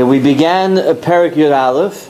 Okay, we began Perek Yud Aleph.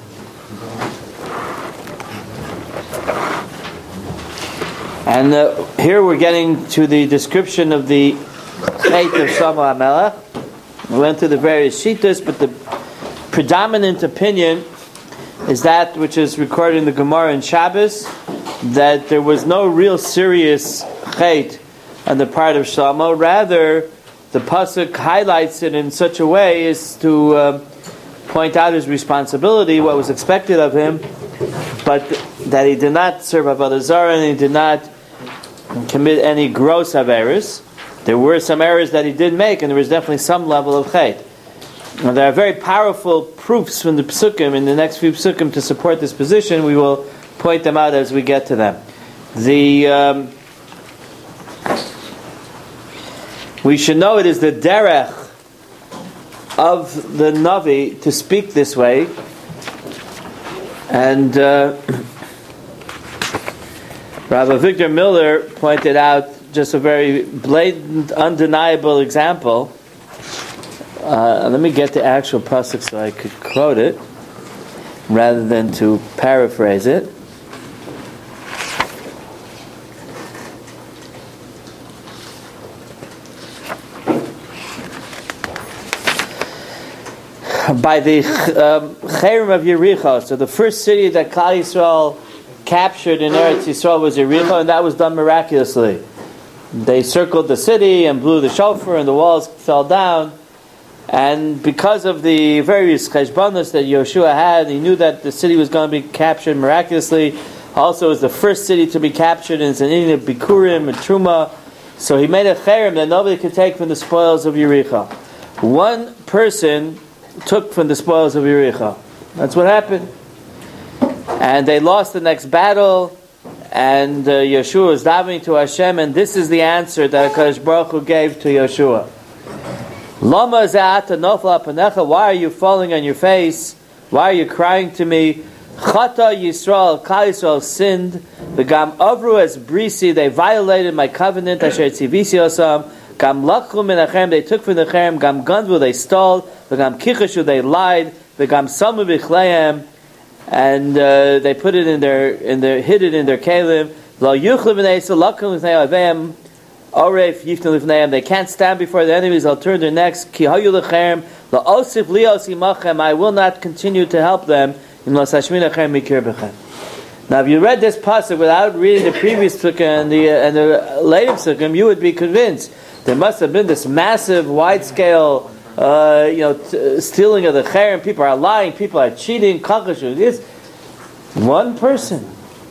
And here we're getting to the description of the fate of Shlomo HaMelech. We went through the various shittas, but the predominant opinion is that which is recorded in the Gemara in Shabbos, that there was no real serious chait on the part of Shlomo. Rather, the pasuk highlights it in such a way as to point out his responsibility, what was expected of him, but that he did not serve Avodah Zarah and he did not commit any gross averos. There were some errors that he did make, and there was definitely some level of chait. Now, there are very powerful proofs from the psukim in the next few psukim to support this position. We will point them out as we get to them. We should know it is the derech of the Navi to speak this way, and Rabbi Victor Miller pointed out just a very blatant, undeniable example. Let me get the actual pasuk so I could quote it rather than to paraphrase it. By the Cherem of Yericho, so the first city that Klal Yisrael captured in Eretz Yisrael was Yericho, and that was done miraculously. They circled the city and blew the shofar, and the walls fell down. And because of the various cheshbonos that Yoshua had, he knew that the city was going to be captured miraculously. Also, it was the first city to be captured, and it's an Indian of Bikurim and Truma. So he made a cherem that nobody could take from the spoils of Yericho. One person took from the spoils of Yericho. That's what happened. And they lost the next battle, and Yeshua was davening to Hashem, and this is the answer that HaKadosh Baruch Hu gave to Yeshua. Lama za'ata nofla panecha, why are you falling on your face? Why are you crying to me? Chata Yisrael, Klal Yisrael sinned. V'gam avru es brisi, they violated my covenant, asher tzivisi osam. Gam lakhu min hachem, they took from the cherem. Gam ganvu, they stole. V'gam kichashu, they lied. V'gam samu b'chleim, and they put it in their hid it in their kalim. Lo yuchlu b'nei Yisrael, lakhu b'nei aveim. Oref yifnu lifneim, they can't stand before the enemies, they'll turn their necks. Ki hayu lechem, la osif lios imachem, I will not continue to help them. Im lo sashmin achem mikir bechem. Now, if you read this pasuk without reading the previous psukim and the later psukim, you would be convinced there must have been this massive, wide-scale, stealing of the cherem. People are lying, people are cheating. This one person.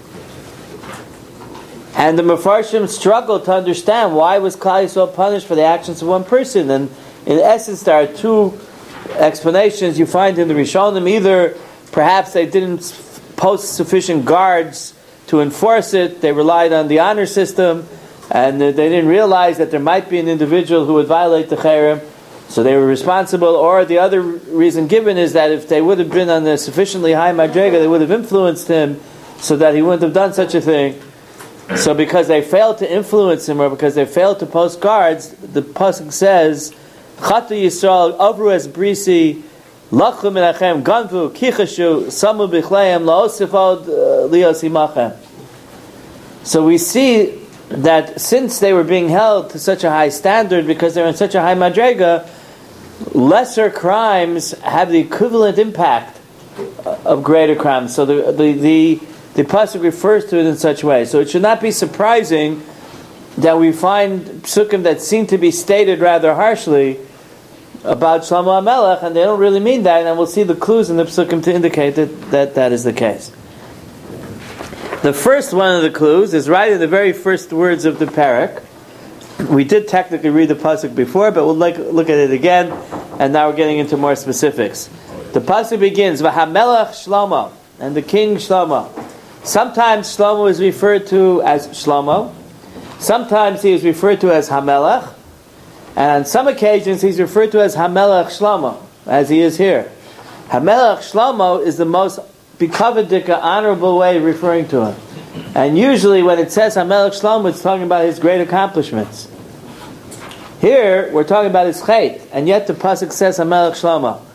And the Mefarshim struggled to understand why was Klal Yisrael punished for the actions of one person. And in essence, there are two explanations you find in the Rishonim. Either perhaps they didn't post sufficient guards to enforce it, they relied on the honor system, and they didn't realize that there might be an individual who would violate the cherem, so they were responsible. Or the other reason given is that if they would have been on a sufficiently high madrega, they would have influenced him so that he wouldn't have done such a thing. So because they failed to influence him, or because they failed to post guards, the pasuk says, Chata Yisrael avru es brisi, lachum menachem ganvu kichashu samu b'chleim laosifod lios imachem. So we see that since they were being held to such a high standard, because they're in such a high madrega, lesser crimes have the equivalent impact of greater crimes. So the pasuk refers to it in such a way. So it should not be surprising that we find psukim that seem to be stated rather harshly about Shlomo HaMelech, and they don't really mean that, and we'll see the clues in the psukim to indicate that is the case. The first one of the clues is right in the very first words of the parak. We did technically read the pasuk before, but we'll look at it again, and now we're getting into more specifics. The pasuk begins, V'hamelech Shlomo, and the king Shlomo. Sometimes Shlomo is referred to as Shlomo. Sometimes he is referred to as Hamelech. And on some occasions he's referred to as Hamelech Shlomo, as he is here. Hamelech Shlomo is the most bikavedika, honorable way of referring to him. And usually when it says Hamelech Shlomo, it's talking about his great accomplishments. Here, we're talking about his chait, and yet the pasuk says Hamelech Shlomo.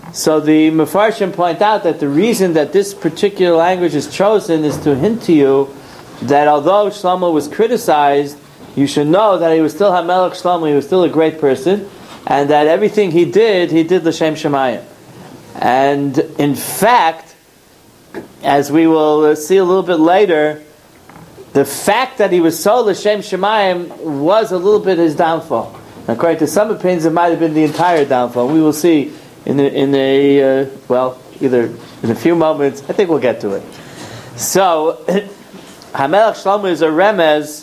So the Mefarshim point out that the reason that this particular language is chosen is to hint to you that although Shlomo was criticized, you should know that he was still HaMelech Shlomo, he was still a great person, and that everything he did L'Shem Shemayim. And in fact, as we will see a little bit later, the fact that he was so L'Shem Shemayim was a little bit his downfall. And according to some opinions, it might have been the entire downfall. We will see either in a few moments. I think we'll get to it. So, HaMelech Shlomo is a remez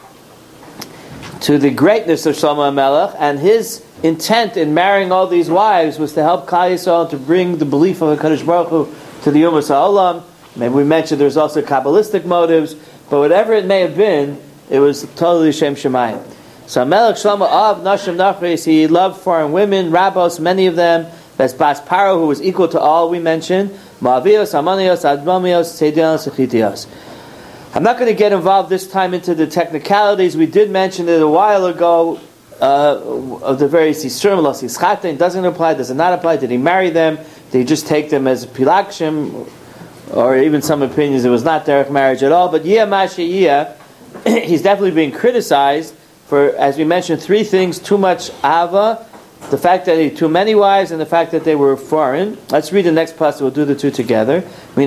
to the greatness of Shlomo HaMelech, and his intent in marrying all these wives was to help Klal Yisrael to bring the belief of HaKadosh Baruch Hu to the Ummah Ha'olam. Maybe we mentioned there's also Kabbalistic motives, but whatever it may have been, it was totally Shem Shemayim. So HaMelech Shlomo of Nashim Nachris, he loved foreign women, Rabbos, many of them. That's Bas Paro, who was equal to all we mentioned. Moavios, Ammonios, Admamios, Tzedios, Echitios. I'm not going to get involved this time into the technicalities. We did mention it a while ago of the various Yisurim, Los Yischatin. Does it apply? Does it not apply? Did he marry them? Did he just take them as Pilakshim? Or even some opinions it was not derech marriage at all. But Yiyah Mashiyah, he's definitely being criticized for, as we mentioned, three things: too much Ava, the fact that he had too many wives, and the fact that they were foreign. Let's read the next passage. We'll do the two together. From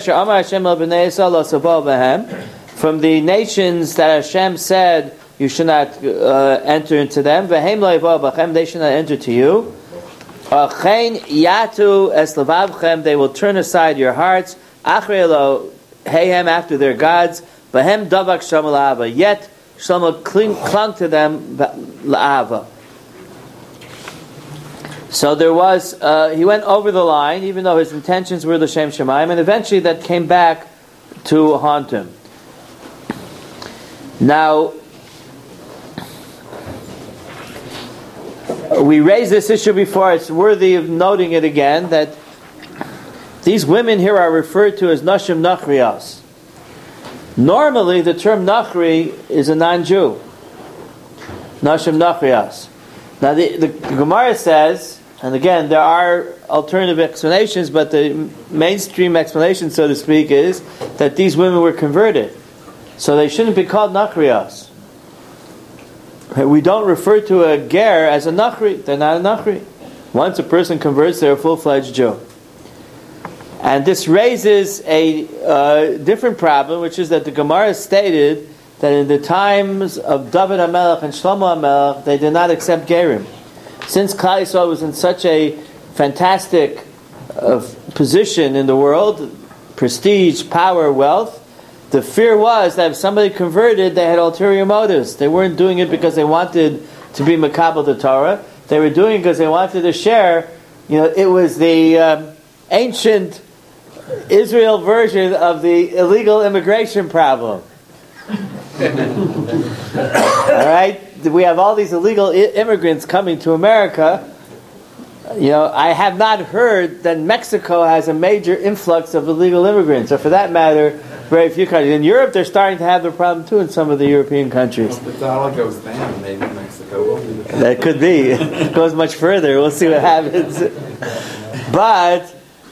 the nations that Hashem said you should not enter into them, they should not enter to you. They will turn aside your hearts after their gods. Yet Shlomo clung to them la'ava. So there was, he went over the line, even though his intentions were L'Shem Shemayim, and eventually that came back to haunt him. Now, we raised this issue before. It's worthy of noting it again, that these women here are referred to as Nashim Nachrias. Normally, the term Nachri is a non-Jew. Nashim Nachrias. Now, the Gemara says, and again, there are alternative explanations, but the mainstream explanation, so to speak, is that these women were converted. So they shouldn't be called Nachrias. We don't refer to a ger as a Nachri. They're not a Nachri. Once a person converts, they're a full-fledged Jew. And this raises a different problem, which is that the Gemara stated that in the times of David HaMelech and Shlomo HaMelech, they did not accept gerim. Since Klal Yisrael was in such a fantastic position in the world, prestige, power, wealth, the fear was that if somebody converted, they had ulterior motives. They weren't doing it because they wanted to be Makabel the Torah. They were doing it because they wanted to share. It was the ancient Israel version of the illegal immigration problem. Alright? We have all these illegal immigrants coming to America. I have not heard that Mexico has a major influx of illegal immigrants, or for that matter, very few countries. In Europe, they're starting to have the problem too in some of the European countries. Well, if the dollar goes down, maybe Mexico will be. That could be. It goes much further. We'll see what happens. But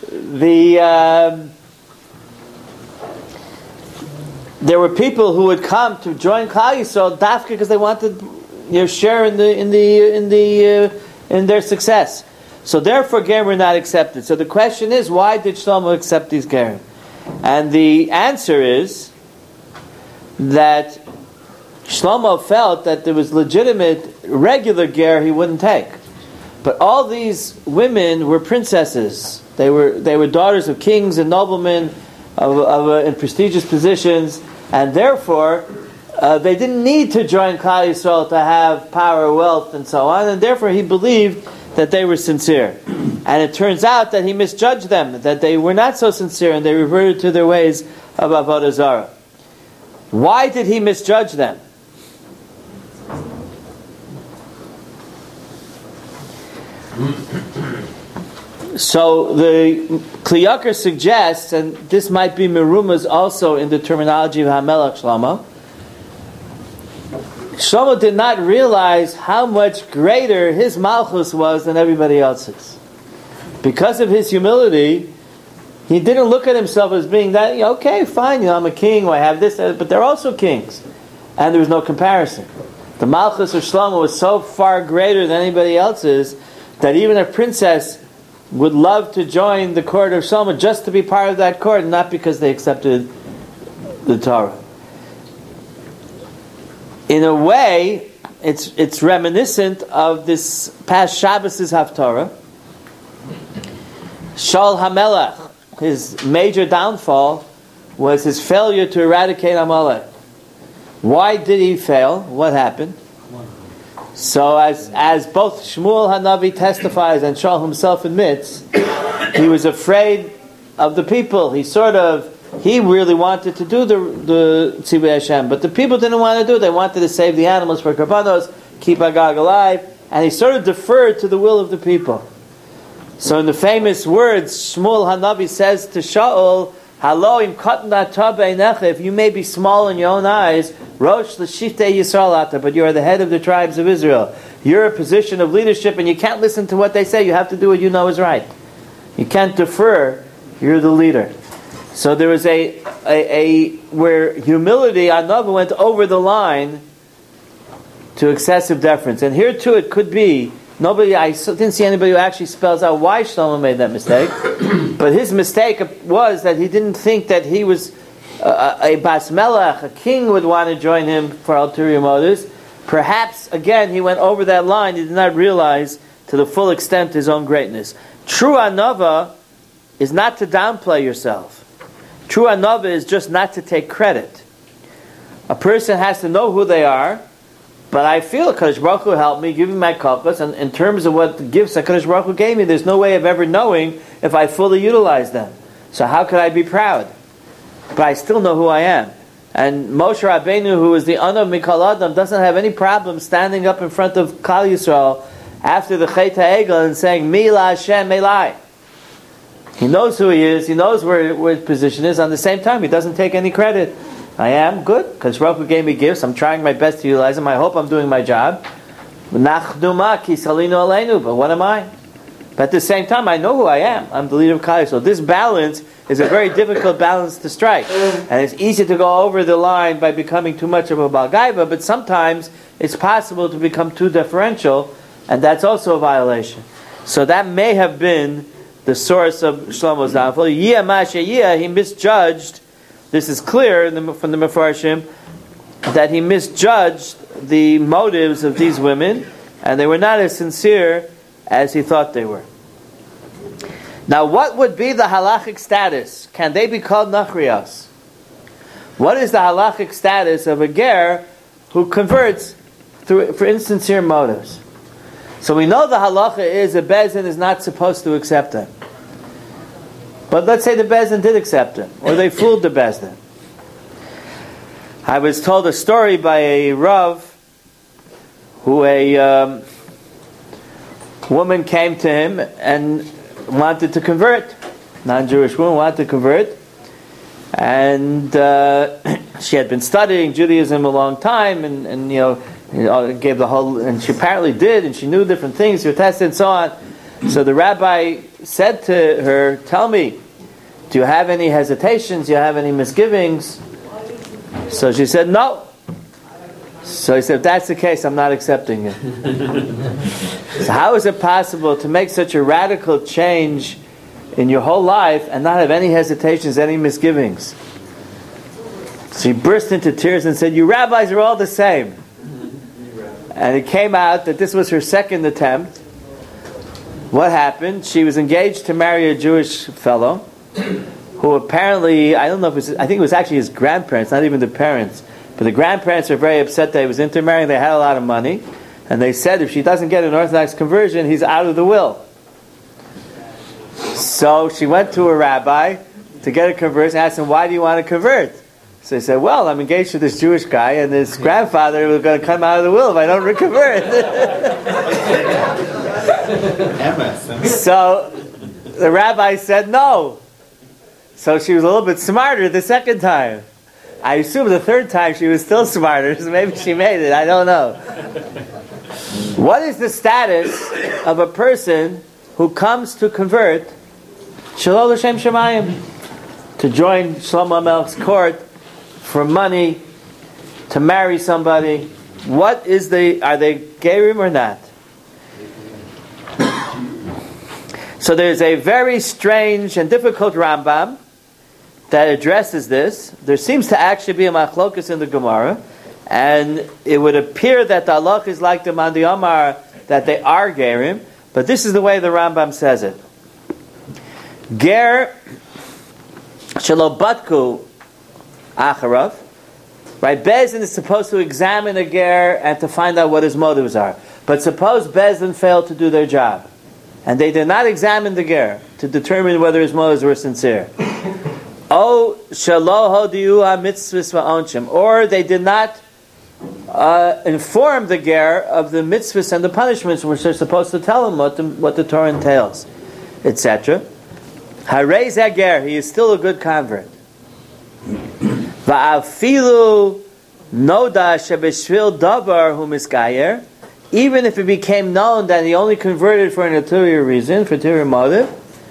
there were people who would come to join Klal Yisrael dafka because they wanted share in their success. So therefore, gerim were not accepted. So the question is, why did Shlomo accept these gerim? And the answer is that Shlomo felt that there was legitimate regular ger he wouldn't take, but all these women were princesses. They were daughters of kings and noblemen in prestigious positions, and therefore they didn't need to join Klal Yisrael to have power, wealth, and so on. And therefore, he believed that they were sincere. And it turns out that he misjudged them, that they were not so sincere, and they reverted to their ways of Avodah Zarah. Why did he misjudge them? So the Kli Yakar suggests, and this might be Merumas also in the terminology of HaMelech Shlomo, Shlomo did not realize how much greater his Malchus was than everybody else's. because of his humility, he didn't look at himself as being that, okay, fine, I'm a king, I have this, but they're also kings. And there was no comparison. The Malchus of Shlomo was so far greater than anybody else's that even a princess would love to join the court of Shlomo just to be part of that court, not because they accepted the Torah. In a way, it's reminiscent of this past Shabbos' Haftarah. Shaul HaMelech, his major downfall was his failure to eradicate Amalek. Why did he fail? What happened? So as both Shmuel Hanavi testifies and Shaul himself admits, he was afraid of the people. He really wanted to do the Tzivui Hashem, but the people didn't want to do it. They wanted to save the animals for Karbanos, keep Agag alive, and he sort of deferred to the will of the people. So in the famous words, Shmuel Hanavi says to Shaul, "Halo im katan atah b'einecha, if you may be small in your own eyes, Rosh l'shiftei Yisrael ata, but you are the head of the tribes of Israel. You're a position of leadership, and you can't listen to what they say. You have to do what you know is right. You can't defer. You're the leader." So there was a where humility, Anava went over the line to excessive deference. And here too it could be, I didn't see anybody who actually spells out why Shlomo made that mistake. But his mistake was that he didn't think that he was a Bas Melech, a king would want to join him for ulterior motives. Perhaps, again, he went over that line. He did not realize to the full extent his own greatness. True Anava is not to downplay yourself. True Anava is just not to take credit. A person has to know who they are, but I feel HaKadosh Baruch Hu helped me, give me my kopas, and in terms of what the gifts HaKadosh Baruch Hu gave me, there's no way of ever knowing if I fully utilize them. So how could I be proud? But I still know who I am. And Moshe Rabbeinu, who is the Anav Mikol Adam, doesn't have any problem standing up in front of Klal Yisrael after the Chet HaEgel and saying, Mi la Hashem Elai. He knows who he is, he knows where his position is. On the same time, he doesn't take any credit. I am good, because Baruch Hu gave me gifts, I'm trying my best to utilize them, I hope I'm doing my job. But what am I? But at the same time, I know who I am. I'm the leader of Klal Yisrael. So this balance is a very difficult balance to strike. And it's easy to go over the line by becoming too much of a Baal Gaiva, but sometimes it's possible to become too deferential, and that's also a violation. So that may have been the source of Shlomo's downfall. He misjudged, this is clear from the Mefarshim, that he misjudged the motives of these women, and they were not as sincere as he thought they were. Now, what would be the halachic status? Can they be called nachrias? What is the halachic status of a ger who converts for insincere motives? So we know the halacha is a Bezdin is not supposed to accept him. But let's say the Bezdin did accept him, or they fooled the Bezdin. I was told a story by a Rav who a woman came to him and wanted to convert. Non-Jewish woman wanted to convert. And she had been studying Judaism a long time, and gave the whole, and she apparently did, and she knew different things, she was tested and so on. So the rabbi said to her, "Tell me, do you have any hesitations? Do you have any misgivings?" So she said, "No." So he said, "If that's the case, I'm not accepting it." So how is it possible to make such a radical change in your whole life and not have any hesitations, any misgivings? She burst into tears and said, "You rabbis are all the same." And it came out that this was her second attempt. What happened? She was engaged to marry a Jewish fellow who apparently, I think it was actually his grandparents, not even the parents, but the grandparents were very upset that he was intermarrying. They had a lot of money, and they said if she doesn't get an Orthodox conversion, he's out of the will. So she went to a rabbi to get a conversion, asked him, "Why do you want to convert?" So he said, "Well, I'm engaged to this Jewish guy, and his grandfather was going to come out of the will if I don't convert." So the rabbi said no. So she was a little bit smarter the second time. I assume the third time she was still smarter, so maybe she made it, I don't know. What is the status of a person who comes to convert Shalol L'Shem Shemayim, to join Shlomo HaMelech's court for money, to marry somebody. Are they Gerim or not? So there's a very strange and difficult Rambam that addresses this. There seems to actually be a machlokus in the Gemara, and it would appear that the halach is like the Mandi Amar, that they are Gerim, but this is the way the Rambam says it. Ger Shelo Batku Acharav. Right, Bezdin is supposed to examine a ger and to find out what his motives are. But suppose Bezdin failed to do their job, and they did not examine the ger to determine whether his motives were sincere. O Shelo Hodiu HaMitzvahs VaOnshim, or they did not inform the ger of the mitzvahs and the punishments which they're supposed to tell him what the Torah entails, etc. Harei Zeh ger, he is still a good convert. Va'afilu noda shebeshvil davar hu miskayer, even if it became known that he only converted for an ulterior reason, for ulterior motive.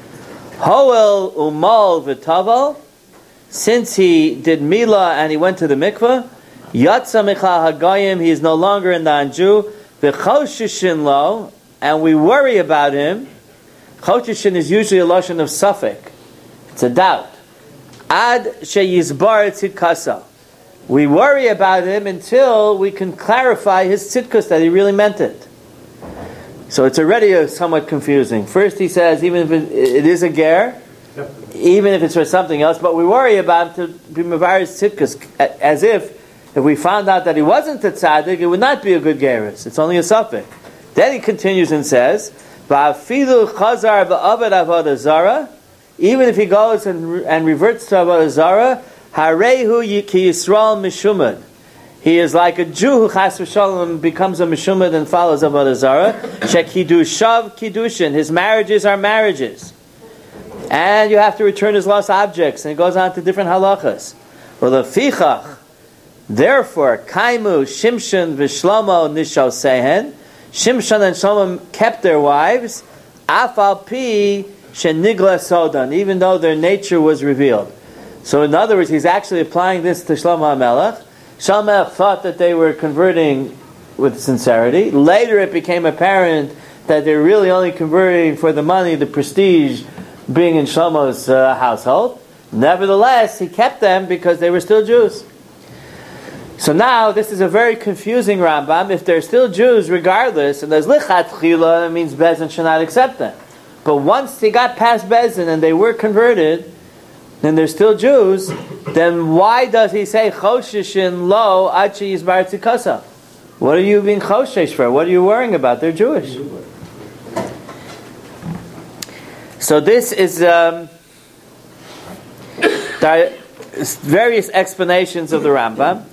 Hoel umal v'taval, since he did milah and he went to the mikveh, yatsa michal hagayim, he is no longer a non-Jew. V'choshishin lo, and we worry about him. Choshishin is usually a lashon of suffix. It's a doubt. Ad sheyizbar tzidkasa. We worry about him until we can clarify his tzidkus, that he really meant it. So it's already somewhat confusing. First he says, even if it is a ger, even if it's for something else, but we worry about him to be mevaris tzidkus, as if we found out that he wasn't a tzaddik, it would not be a good geris. It's only a suffix. Then he continues and says, Va'afilu chazar ba'avad avodah zara, even if he goes and reverts to avodah zara, harehu ki Yisrael mishumad, he is like a Jew who chas v'shalom becomes a mishumad and follows avodah zara. Shekidushav kiddushin, his marriages are marriages, and you have to return his lost objects, and it goes on to different halachas. Well, lefichach, therefore, kaimu Shimshon v'Shlomo nishal sehen, Shimshon and Shlomo kept their wives, afal pi shenigla sodan, even though their nature was revealed. So in other words, he's actually applying this to Shlomo HaMelech. Shlomo HaMelech thought that they were converting with sincerity. Later it became apparent that they're really only converting for the money, the prestige, being in Shlomo's household. Nevertheless, he kept them because they were still Jews. So now, this is a very confusing Rambam. If they're still Jews, regardless, and there's lichat chila, it means Bezdin should not accept them. But once they got past Bezdin and they were converted, and they're still Jews, then why does he say choshishin lo achi yizbar tzikasa? What are you being choshesh for? What are you worrying about? They're Jewish. So this is there are various explanations of the Rambam.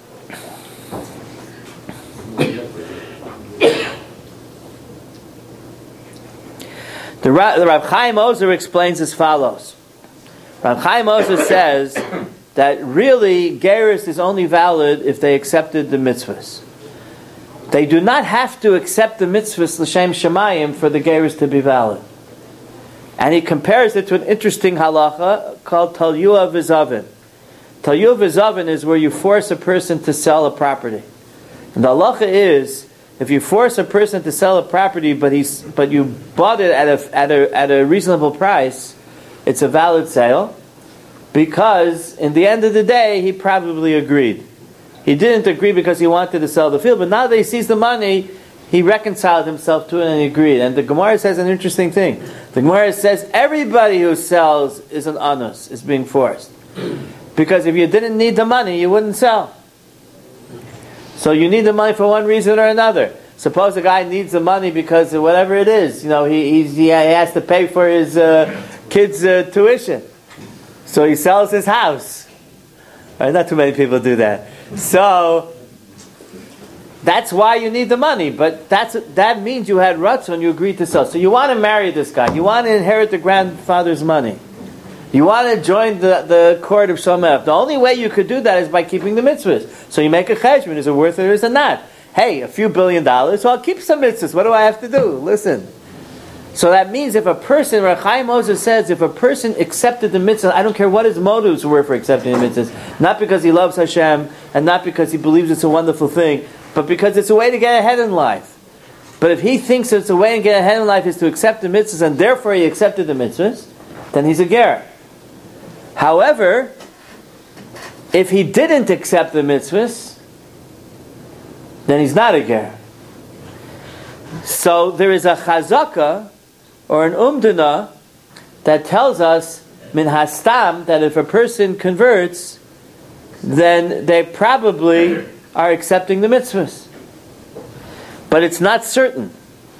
The Rav Chaim Ozer explains as follows. Rav Chaim Ozer says that really Gerus is only valid if they accepted the mitzvahs. They do not have to accept the mitzvahs l'shem shemayim for the Gerus to be valid. And he compares it to an interesting halacha called Talyua V'Zavin. Talyua V'Zavin is where you force a person to sell a property. And the halacha is, if you force a person to sell a property, but you bought it at a reasonable price, it's a valid sale, because in the end of the day, he probably agreed. He didn't agree because he wanted to sell the field, but now that he sees the money, he reconciled himself to it and he agreed. And the Gemara says an interesting thing. The Gemara says everybody who sells is an anus, is being forced. Because if you didn't need the money, you wouldn't sell. So you need the money for one reason or another. Suppose a guy needs the money because of whatever it is. He has to pay for his kids' tuition. So he sells his house. Right? Not too many people do that. So that's why you need the money. But that means you had ruts when you agreed to sell. So you want to marry this guy. You want to inherit the grandfather's money. You want to join the court of Shlomo. The only way you could do that is by keeping the mitzvahs. So you make a cheshbon. Is it worth it or is it not? Hey, a few $1 billion, so I'll keep some mitzvahs. What do I have to do? Listen. So that means if a person, Rav Chaim Ozer says, if a person accepted the mitzvah, I don't care what his motives were for accepting the mitzvahs, not because he loves Hashem, and not because he believes it's a wonderful thing, but because it's a way to get ahead in life. But if he thinks it's a way to get ahead in life is to accept the mitzvahs, and therefore he accepted the mitzvahs, then he's a ger. However, if he didn't accept the mitzvahs, then he's not a ger. So there is a chazaka, or an umdana, that tells us, min hastam, that if a person converts, then they probably are accepting the mitzvahs. But it's not certain.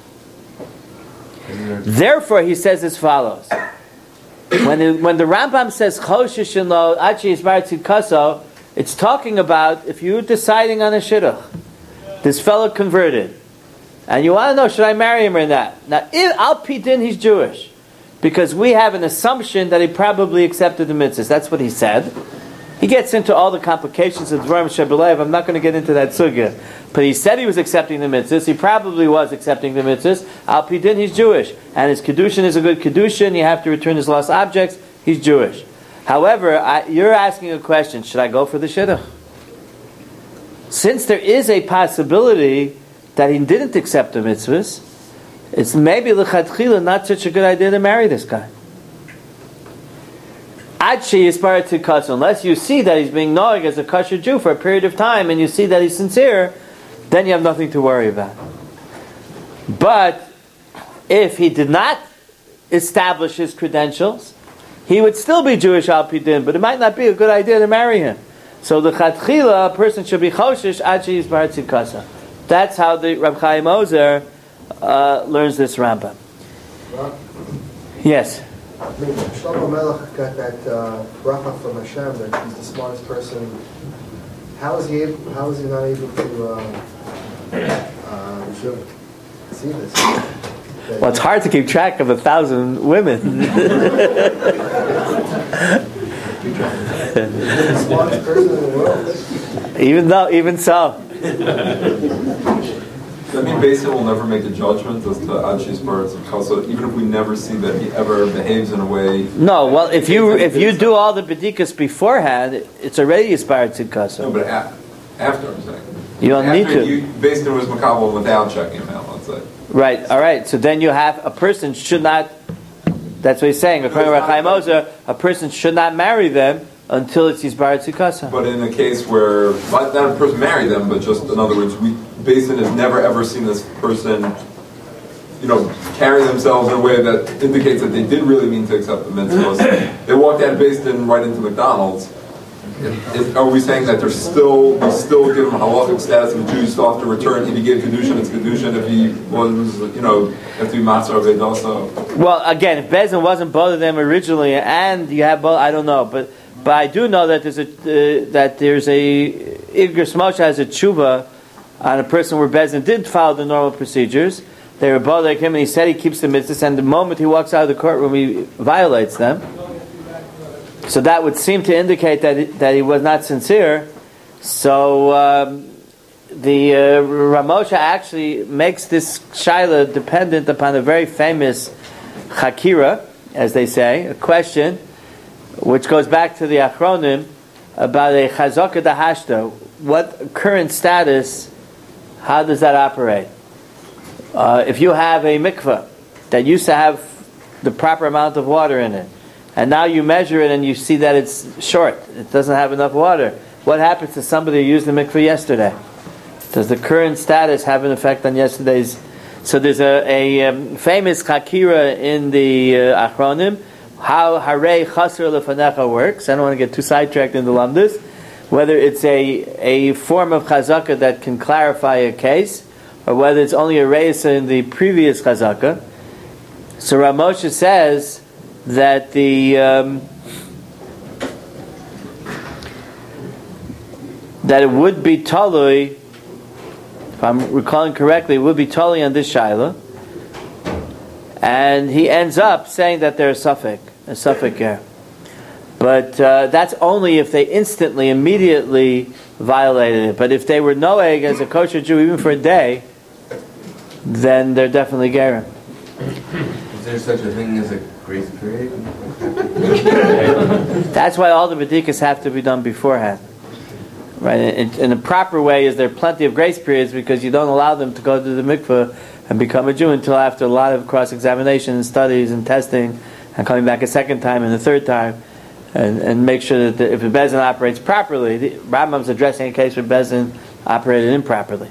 Therefore, he says as follows. When the Rambam says, Choshesh lo achi yisbar tzidkaso, it's talking about if you're deciding on a shidduch, this fellow converted, and you want to know, should I marry him or not? Now, Al Pi Din, he's Jewish. Because we have an assumption that he probably accepted the mitzvahs. That's what he said. He gets into all the complications of Dvarim Shebelev. I'm not going to get into that sugya. But he said he was accepting the mitzvahs. He probably was accepting the mitzvahs. Al Pi Din, he's Jewish. And his Kedushin is a good Kedushin. You have to return his lost objects. He's Jewish. However, you're asking a question. Should I go for the shidduch? Since there is a possibility that he didn't accept the mitzvahs, it's maybe l'chadchila not such a good idea to marry this guy. Unless you see that he's being noig as a kosher Jew for a period of time, and you see that he's sincere, then you have nothing to worry about. But if he did not establish his credentials, he would still be Jewish al pi din, but it might not be a good idea to marry him. So the l'chadchila, a person should be choshesh ad sheyisbar tzidkasa. That's how the Rav Chaim Ozer learns this Rambam. Yes. Shlomo Melech got that bracha from Hashem that he's the smartest person. How is he not able to see this? Well, it's hard to keep track of 1,000 women. He's the smartest person in the world. Even so. That mean basically we'll never make a judgment as to Achis Baratz of Kasa, even if we never see that he ever behaves in a way. No, well, if you do all the bedikas beforehand, it's already Yisbarat Tzidkasa. No, but after I'm saying. You don't need to. You based on his makabel without checking him out, let's say. Right, alright, so then you have, a person should not, that's what he's saying, according to Rav Chaim Ozer, a person should not marry them until it's Yisbarat Tzidkasa. But in a case where, not a person marry them, but just, in other words, Basin has never ever seen this person, carry themselves in a way that indicates that they did really mean to accept the mitzvahs. They walked out of Basin right into McDonald's. Are we saying that we still give him halachic status of a Jew? You still have to return. If he gave kedushin, it's kedushin. If he was, have to be matzah or vedasa. Well, again, if Bezin wasn't both of them originally, and you have both, I don't know, but I do know that there's a Igros Moshe has a tshuva on a person where Bezin did follow the normal procedures. They were bothering him, and he said he keeps the mitzvahs, and the moment he walks out of the courtroom, he violates them. So that would seem to indicate that he was not sincere. So the Ramosha actually makes this shaila dependent upon a very famous chakira, as they say, a question, which goes back to the Achronim about a chazaka dahashta. What current status? How does that operate? If you have a mikveh that used to have the proper amount of water in it, and now you measure it and you see that it's short, it doesn't have enough water, what happens to somebody who used the mikveh yesterday? Does the current status have an effect on yesterday's? So there's a famous chakira in the Achronim, how Harei Chaser Lefanecha works. I don't want to get too sidetracked into Lamdus. Whether it's a form of chazaka that can clarify a case, or whether it's only a reisa in the previous chazaka. So Ramosha says that that it would be talui, if I'm recalling correctly, it would be talui on this shaila, and he ends up saying that there's a suffix here. But that's only if they immediately violated it. But if they were noeg as a kosher Jew even for a day, then they're definitely gerim. Is there such a thing as a grace period? That's why all the bedikas have to be done beforehand. Right? In a proper way, is there plenty of grace periods because you don't allow them to go to the mikveh and become a Jew until after a lot of cross-examination and studies and testing and coming back a second time and a third time and make sure that if the Bezin operates properly, the Rambam's addressing a case where Bezin operated improperly.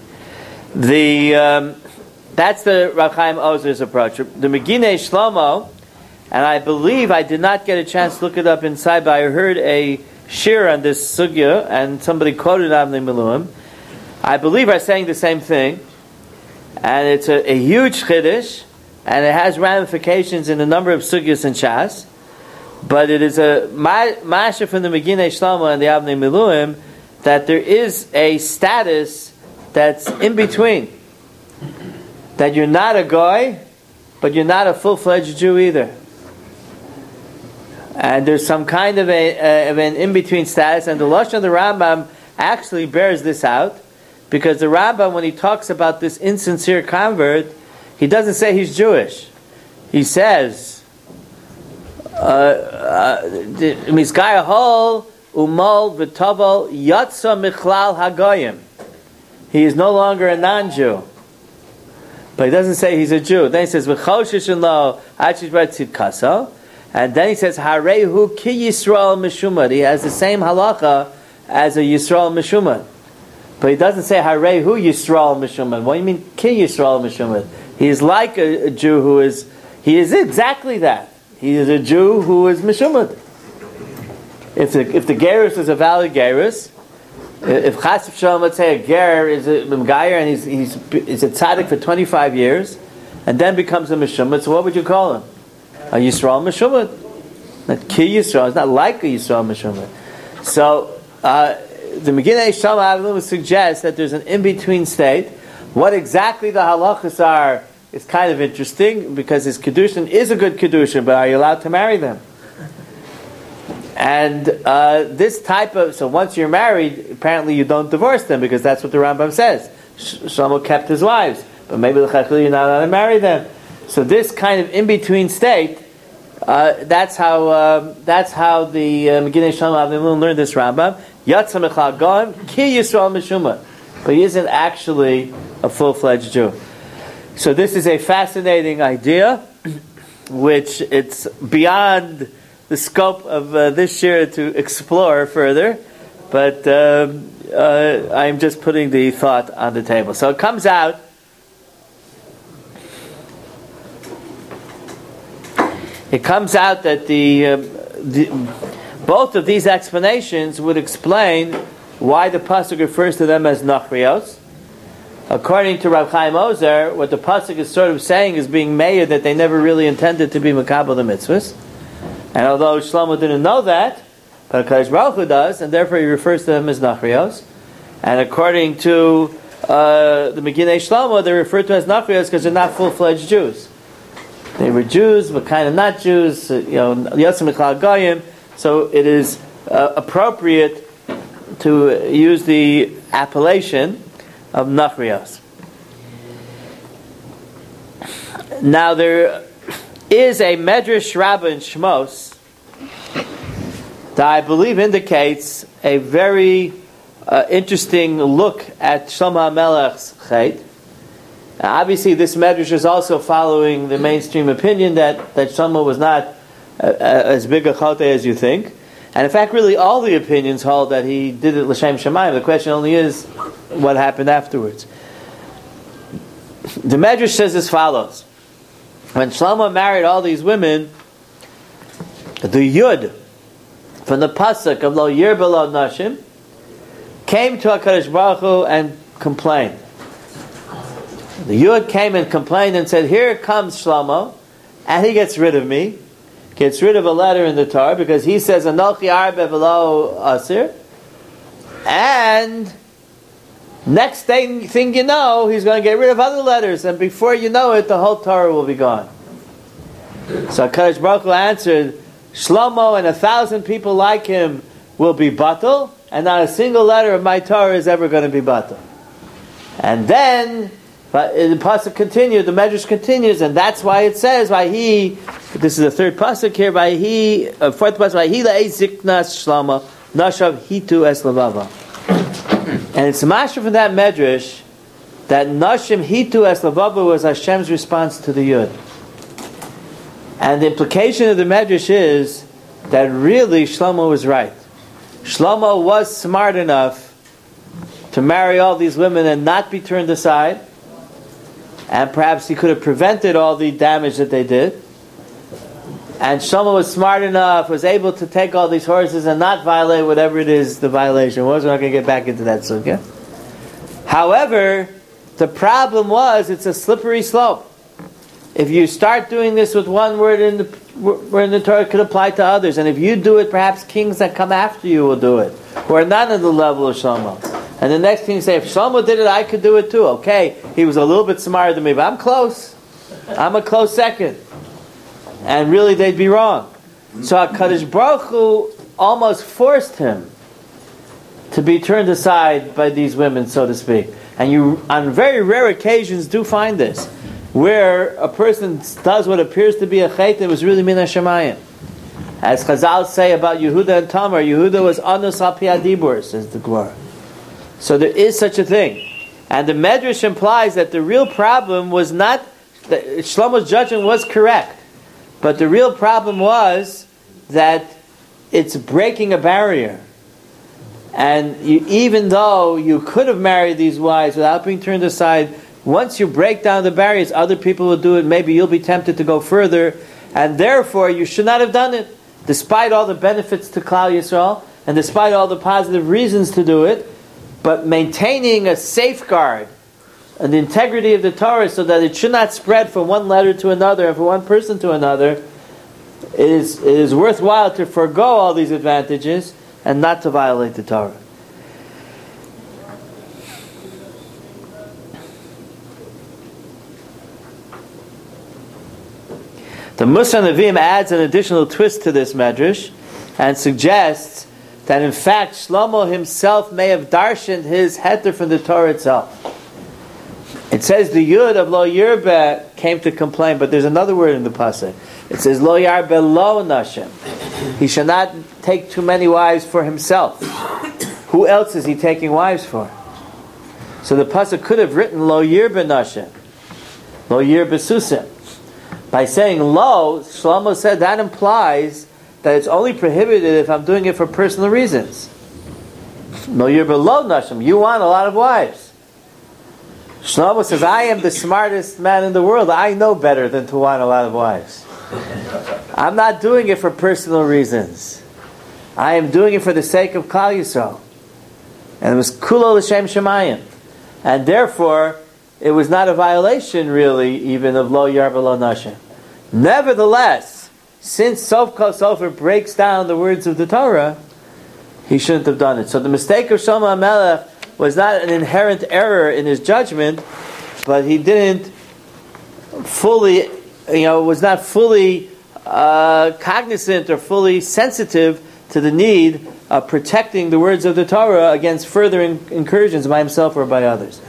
That's the Rav Chaim Ozer's approach. The Meginei Shlomo, and I believe I did not get a chance to look it up inside, but I heard a shir on this sugya, and somebody quoted Avnei Miluim. I believe are saying the same thing, and it's a huge chiddush, and it has ramifications in a number of sugyas and shas. But it is a masha from the Meginei Shlomo and the Avnei Miluim that there is a status that's in between. That you're not a goy, but you're not a full-fledged Jew either. And there's some kind of an in-between status, and the Lashon of the Rambam actually bears this out, because the Rambam, when he talks about this insincere convert, he doesn't say he's Jewish. He says, Miskaya hol umol v'tovel yatsa michlal hagoyim. He is no longer a non-Jew. But he doesn't say he's a Jew. Then he says, V'choshishin lo achishbar tzidkaso. And then he says, Harehu ki Yisrael mishumad. He has the same halacha as a Yisrael mishumad. But he doesn't say Harehu Yisrael mishumad. What do you mean ki Yisrael mishumad? He is like a Jew who is, he is exactly that. He is a Jew who is mishumad. If the gerus is a valid gerus, if Chas v'Shalom, let's say a ger is a Mgayer and he's a tzaddik for 25 years and then becomes a mishumad, so what would you call him? A Yisrael mishumad. Not ki Yisrael, it's not like a Yisrael mishumad. So the Meginei Shlomo would suggest that there's an in-between state. What exactly the halachas are is kind of interesting because his kedushin is a good kedushin, but are you allowed to marry them? And this type of, so once you're married, apparently you don't divorce them because that's what the Rambam says. Shlomo kept his wives, but maybe the Chachil you're not allowed to marry them. So this kind of in-between state, that's how the Meginei Shlomo learned this Rambam. Yatsa mechal goim ki Yisrael mishuma, but he isn't actually a full-fledged Jew. So this is a fascinating idea, which it's beyond the scope of this shir to explore further, but I'm just putting the thought on the table. So it comes out that both of these explanations would explain why the pasuk refers to them as nachrios. According to Rav Chaim Ozer, what the pasuk is sort of saying is being meir that they never really intended to be makabel the mitzvahs. And although Shlomo didn't know that, but HaKadosh Baruch Hu does, and therefore he refers to them as nachrios. And according to the Meginei Shlomo, they're referred to as nachrios because they're not full-fledged Jews. They were Jews, but kind of not Jews. Yatsa Michal Goyim. So it is appropriate to use the appellation of nachrios. Now there is a Medrash Rabbah in Shmos that I believe indicates a very interesting look at Shlomo HaMelech's chait. Obviously, this Medrash is also following the mainstream opinion that Shlomo was not as big a chotei as you think. And in fact, really all the opinions hold that he did it l'shem shamayim. The question only is what happened afterwards. The Medrash says as follows. When Shlomo married all these women, the Yud from the pasuk of Lo Yirba Lo Nashim came to HaKadosh Baruch Hu and complained. The Yud came and complained and said, here comes Shlomo, and he gets rid of me, gets rid of a letter in the Torah, because he says, Anochi Arbe V'lo Asir, and next thing you know, he's going to get rid of other letters, and before you know it, the whole Torah will be gone. So HaKadosh Baruch Hu answered, Shlomo and 1,000 people like him will be batal, and not a single letter of my Torah is ever going to be batal. And then But the pasuk continues, the medrash continues, and that's why it says, "Vayhi." This is the third pasuk here. Vayhi, fourth pasuk. Vayhi la'eziknas shlama nashav hitu es levava. And it's a mashra from that medrash that nashim hitu es levava was Hashem's response to the yud. And the implication of the medrash is that really Shlomo was right. Shlomo was smart enough to marry all these women and not be turned aside, and perhaps he could have prevented all the damage that they did. And Shlomo was smart enough, was able to take all these horses and not violate whatever it is the violation was. We're not going to get back into that sugya. However, the problem was it's a slippery slope. If you start doing this with one word in the Torah, it could apply to others. And if you do it, perhaps kings that come after you will do it, who are not at the level of Shlomo. And the next thing you say, if Shlomo did it, I could do it too. Okay, he was a little bit smarter than me, but I'm close. I'm a close second. And really, they'd be wrong. So HaKadosh Baruch Hu almost forced him to be turned aside by these women, so to speak. And you, on very rare occasions, do find this, where a person does what appears to be a chait that was really min hashamayim. As Chazal say about Yehuda and Tamar, Yehuda was anus al pi hadibur, says the Gemara. So there is such a thing. And the Medrash implies that the real problem was not, that Shlomo's judgment was correct, but the real problem was that it's breaking a barrier. And even though you could have married these wives without being turned aside, once you break down the barriers, other people will do it. Maybe you'll be tempted to go further, and therefore you should not have done it, despite all the benefits to Klal Yisrael and despite all the positive reasons to do it. But maintaining a safeguard and the integrity of the Torah so that it should not spread from one letter to another and from one person to another, it is worthwhile to forego all these advantages and not to violate the Torah. The Musar Nevi'im adds an additional twist to this medrash and suggests that in fact Shlomo himself may have darshaned his heter from the Torah itself. It says the Yud of Lo Yirbe came to complain, but there's another word in the pasuk. It says Lo Yarbe Lo Nashim. He shall not take too many wives for himself. Who else is he taking wives for? So the pasuk could have written Lo Yirbe Nashim, Lo Yirbe Susim. By saying Lo, Shlomo said that implies that it's only prohibited if I'm doing it for personal reasons. No, you're below Nashim. You want a lot of wives. Shlomo says, I am the smartest man in the world. I know better than to want a lot of wives. I'm not doing it for personal reasons. I am doing it for the sake of Klal Yisrael. And it was Kulo L'Shem Shemayim. And therefore, it was not a violation, really, even of Lo Yarbe Lo Nashim. Nevertheless, since Sof Kol Sofer breaks down the words of the Torah, he shouldn't have done it. So the mistake of Shlomo HaMelech was not an inherent error in his judgment, but he didn't fully, was not fully cognizant or fully sensitive to the need of protecting the words of the Torah against further incursions by himself or by others.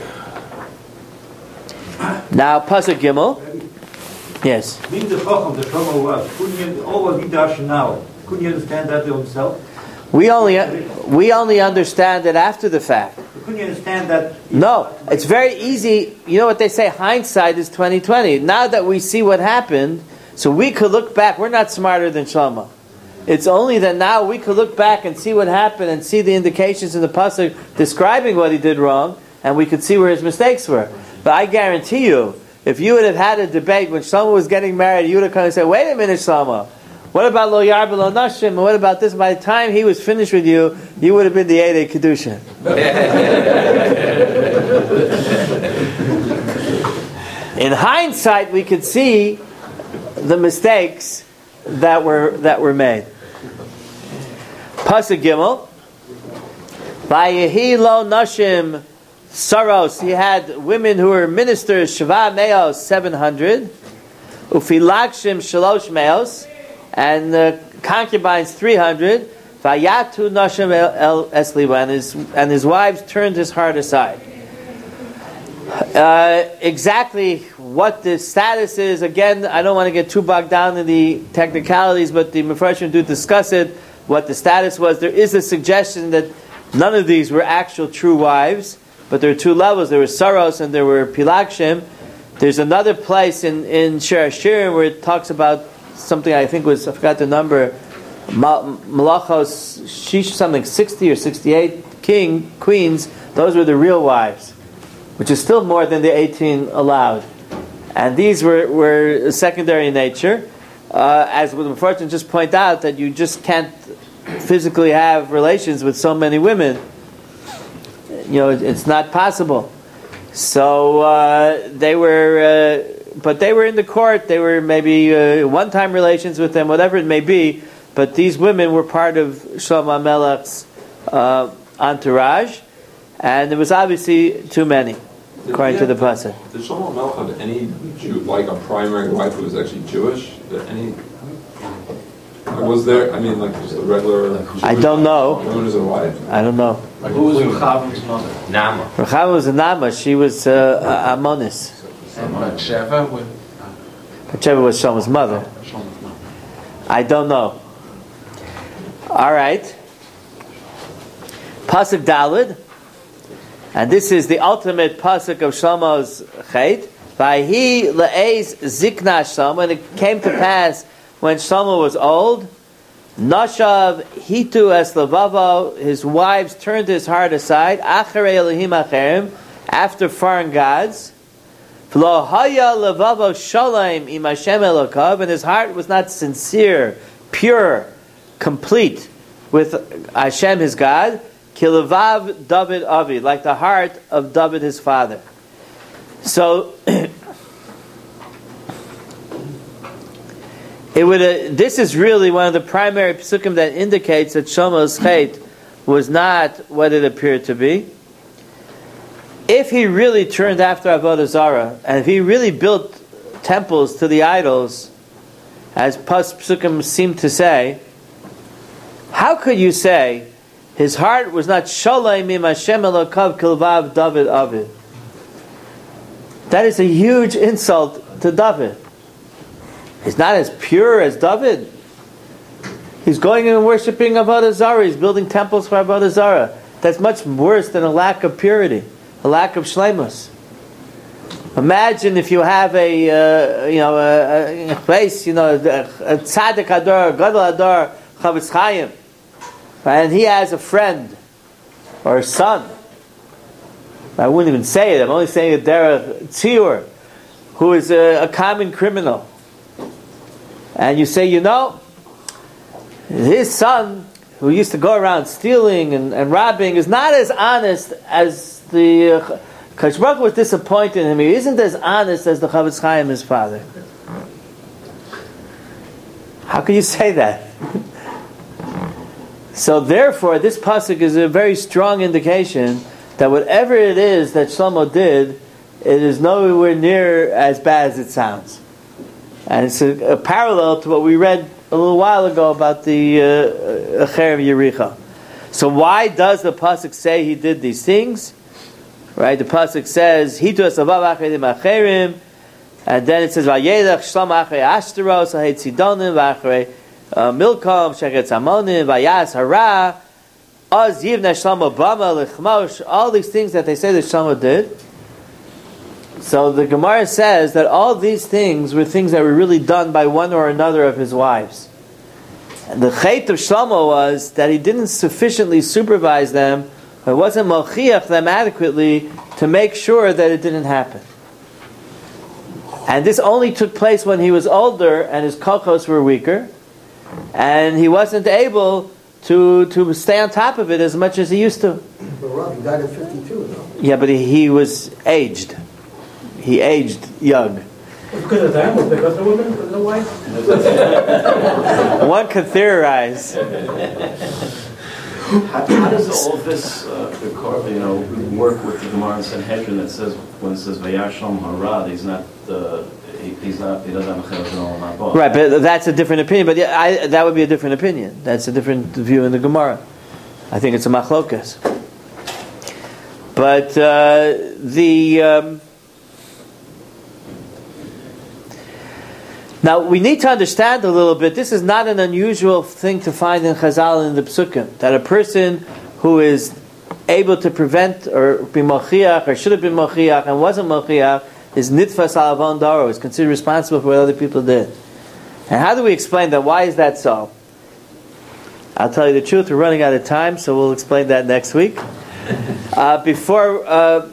Now, Pasuk Gimel. Yes. Being the Chacham, the Shlomo was, couldn't you, over Vidash now, couldn't you understand that to himself? We only understand it after the fact. Couldn't you understand that? No, it's very easy. You know what they say, hindsight is 20/20. Now that we see what happened, so we could look back. We're not smarter than Shlomo. It's only that now we could look back and see what happened and see the indications in the pasuk describing what he did wrong, and we could see where his mistakes were. But I guarantee you, if you would have had a debate when Shlomo was getting married, you would have come and said, wait a minute, Shlomo, what about Lo Yarbe Lo Nashim, and what about this? By the time he was finished with you, you would have been the Eidei Kedushin. In hindsight, we could see the mistakes that were made. Pasuk Gimel, Vayehi Lo Nashim Saros, he had women who were ministers, Sheva Meos, 700, Ufilakshim Shalosh Meos, and concubines, 300, Vayatu Nashim El Esliwa, and his wives turned his heart aside. Exactly what the status is, again, I don't want to get too bogged down in the technicalities, but the Mefarshim do discuss it, what the status was. There is a suggestion that none of these were actual true wives, but there are two levels. There were Saros and there were Pilakshim. There's another place in Shir Hashirim where it talks about something, I think was, I forgot the number, Malachos, something 60 or 68 queens. Those were the real wives, which is still more than the 18 allowed. And these were secondary in nature. As with unfortunately just point out that you just can't physically have relations with so many women. It's not possible. So they were, but they were in the court. They were maybe one-time relations with them, whatever it may be. But these women were part of Shlomo Melech's entourage, and there was obviously too many, according to the pasuk. Did Shlomo Melech have any Jew, like a primary wife who was actually Jewish? Was there? I mean, like just a regular. Jewish I don't know. Woman as a wife. I don't know. Like who was Rechavim's mother? Nama. Rechava was a Nama. She was Amonis. And Sheva would. Whichever was Shlomo's mother. I don't know. All right. Pasuk Daled, and this is the ultimate pasuk of Shlomo's Chet. Vayhi le'ez zikna Shlomo, and it came to pass when Shlomo was old, Nashav hitu es levavo, his wives turned his heart aside, acharei Elohim acherim, after foreign gods. V'lo haya levavo shalom im Hashem Elokav, and his heart was not sincere, pure, complete with Hashem his God. Kilevav David Avi, like the heart of David his father. So it would. This is really one of the primary psukim that indicates that Shlomo's Chet was not what it appeared to be. If he really turned after Avodah Zarah, and if he really built temples to the idols, as psukim seem to say, how could you say his heart was not Shalom im Hashem Elokav Kilvav David Avid? That is a huge insult to David. He's not as pure as David. He's going and worshipping Avodah Zarah. He's building temples for Avodah Zarah. That's much worse than a lack of purity, a lack of shleimus. Imagine if you have a place, a tzaddik ador, gadol ador, Chavetz Chaim, and he has a friend or a son. I wouldn't even say it. I'm only saying it derech tziur, who is a common criminal. And you say, his son, who used to go around stealing and robbing, is not as honest as the Kadosh Baruch Hu was disappointed in him. He isn't as honest as the Chavetz Chaim, his father. How can you say that? So therefore, this pasuk is a very strong indication that whatever it is that Shlomo did, it is nowhere near as bad as it sounds. And it's a parallel to what we read a little while ago about the Acher of Yericha. So why does the pasuk say he did these things? Right, the pasuk says Hitu esavav acherim acherim, and then it says Vayelech Shlomo achrei Ashtaros ahet Sidonim v'achrei Milkom shechetz Amonim vayas hara az yivneh Shlomo bama lechmosh. All these things that they say that Shlomo did. So the Gemara says that all these things were things that were really done by one or another of his wives. And the chet of Shlomo was that he didn't sufficiently supervise them, it wasn't mochiach them adequately to make sure that it didn't happen. And this only took place when he was older and his kochos were weaker, and he wasn't able to stay on top of it as much as he used to. But Rob, he died at 52, though. Yeah, but he was aged. He aged young. Because of them, was because the woman was the wife? One could theorize. How does all of this work with the Gemara in Sanhedrin that says when it says Vayashlam Harad, he doesn't have a chelas in all. Right, but that's a different opinion. But that would be a different opinion. That's a different view in the Gemara. I think it's a machlokas. But now we need to understand a little bit. This is not an unusual thing to find in Chazal and the Psukim, that a person who is able to prevent or be mochiach or should have been mochiach and wasn't mochiach is nitfas al avon daro, is considered responsible for what other people did. And how do we explain that? Why is that so? I'll tell you the truth, we're running out of time, so we'll explain that next week. Before